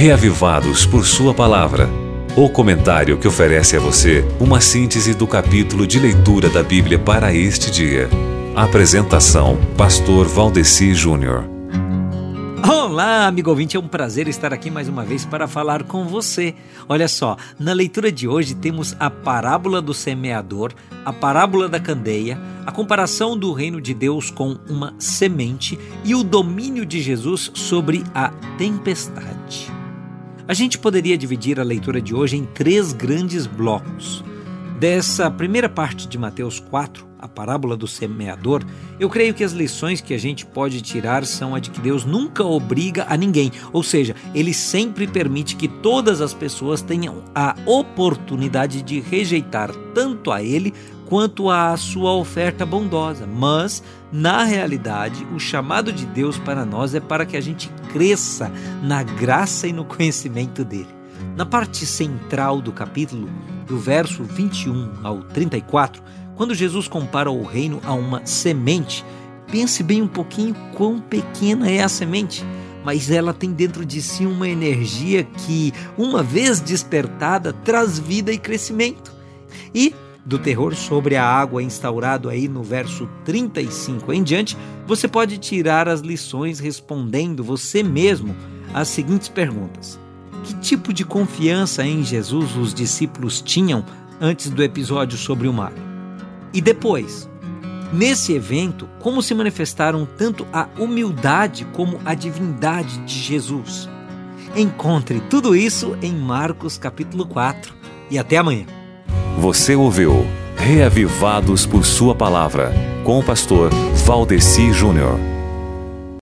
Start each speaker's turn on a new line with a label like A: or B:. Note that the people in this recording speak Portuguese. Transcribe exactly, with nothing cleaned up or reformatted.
A: Reavivados por Sua Palavra. O comentário que oferece a você uma síntese do capítulo de leitura da Bíblia para este dia. Apresentação: Pastor Valdeci Júnior.
B: Olá, amigo ouvinte, é um prazer estar aqui mais uma vez para falar com você. Olha só, na leitura de hoje temos a parábola do semeador, a parábola da candeia, a comparação do reino de Deus com uma semente e o domínio de Jesus sobre a tempestade. A gente poderia dividir a leitura de hoje em três grandes blocos. Dessa primeira parte de Mateus quatro, a parábola do semeador, eu creio que as lições que a gente pode tirar são a de que Deus nunca obriga a ninguém, ou seja, Ele sempre permite que todas as pessoas tenham a oportunidade de rejeitar tanto a Ele quanto a sua oferta bondosa. Mas, na realidade, o chamado de Deus para nós é para que a gente cresça na graça e no conhecimento dEle. Na parte central do capítulo, do verso vinte e um ao trinta e quatro, quando Jesus compara o reino a uma semente, pense bem um pouquinho quão pequena é a semente, mas ela tem dentro de si uma energia que, uma vez despertada, traz vida e crescimento. E do terror sobre a água instaurado aí no verso trinta e cinco em diante, você pode tirar as lições respondendo você mesmo as seguintes perguntas. Que tipo de confiança em Jesus os discípulos tinham antes do episódio sobre o mar? E depois, nesse evento, como se manifestaram tanto a humildade como a divindade de Jesus? Encontre tudo isso em Marcos capítulo quatro. E até amanhã.
A: Você ouviu Reavivados por Sua Palavra, com o pastor Valdeci Júnior.